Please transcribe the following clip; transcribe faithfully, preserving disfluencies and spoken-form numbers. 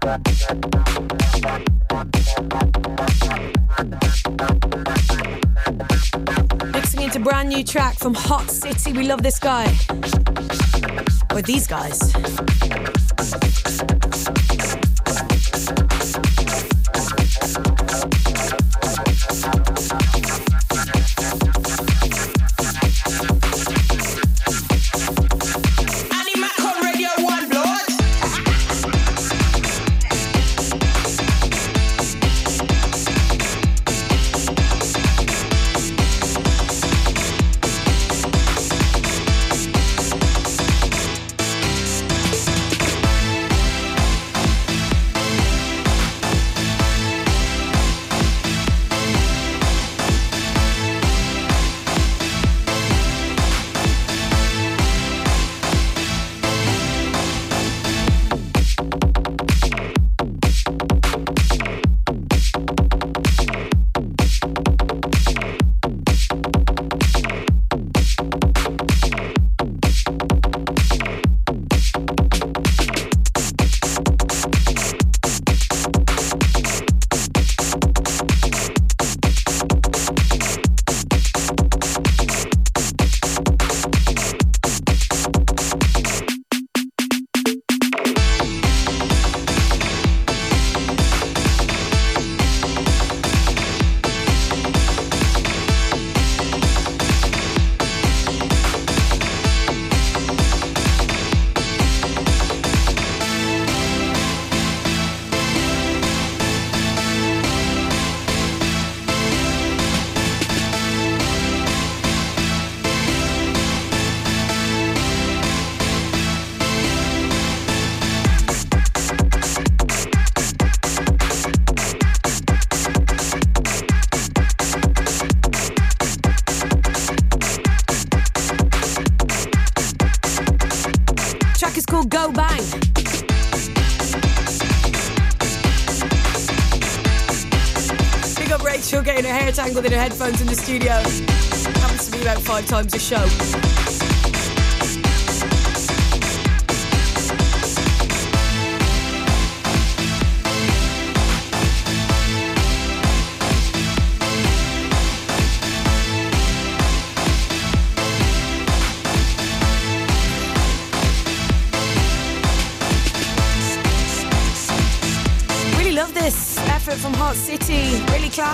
Mixing into brand new track from Hot City. We love this guy. Or these guys. Go Bang. Big up Rachel getting her hair tangled in her headphones in the studio. Happens to me about five times a show. From Hot City, really class.